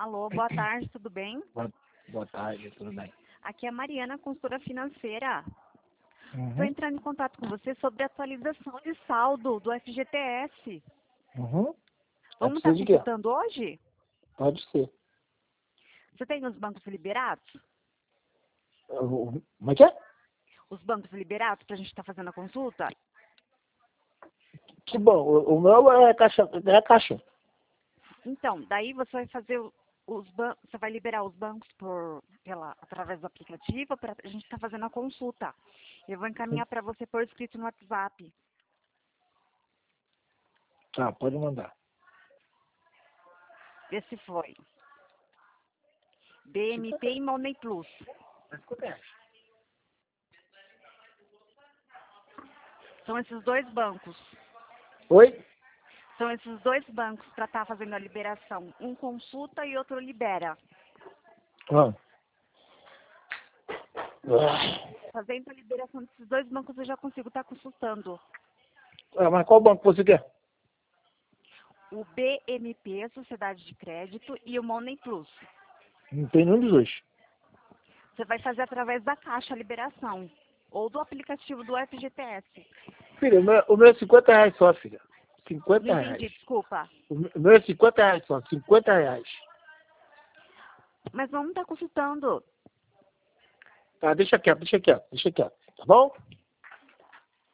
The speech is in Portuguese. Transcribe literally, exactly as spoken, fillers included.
Alô, boa tarde, tudo bem? Boa, boa tarde, tudo bem? Aqui é a Mariana, consultora financeira. Estou Uhum. entrando em contato com você sobre a atualização de saldo do F G T S. Uhum. Vamos Precisa estar de quê? consultando hoje? Pode ser. Você tem os bancos liberados? Eu- Como é que é? Os bancos liberados para a gente estar fazendo a consulta? Que bom. O, o meu é caixa. É caixa. Então, daí você vai fazer o- os bancos, você vai liberar os bancos por, pela, através do aplicativo para a gente estar fazendo a consulta. Eu vou encaminhar para você por escrito no WhatsApp. Tá, pode mandar. Vê se foi. B M P e Money Plus. São esses dois bancos. Oi? São esses dois bancos para estar fazendo a liberação. Um consulta e outro libera. Ah. Ah, Fazendo a liberação desses dois bancos eu já consigo estar consultando. Ah, mas qual banco você quer? O B M P, Sociedade de Crédito, e o Money Plus. Não tem nenhum dos dois. Você vai fazer através da Caixa a liberação. Ou do aplicativo do F G T S. Filha, o meu, o meu é cinquenta reais só, filha. cinquenta Não reais. entendi, desculpa. O meu o meu é cinquenta reais só. cinquenta reais. Mas vamos estar consultando. Tá, deixa quieto, deixa quieto, deixa quieto. Tá bom?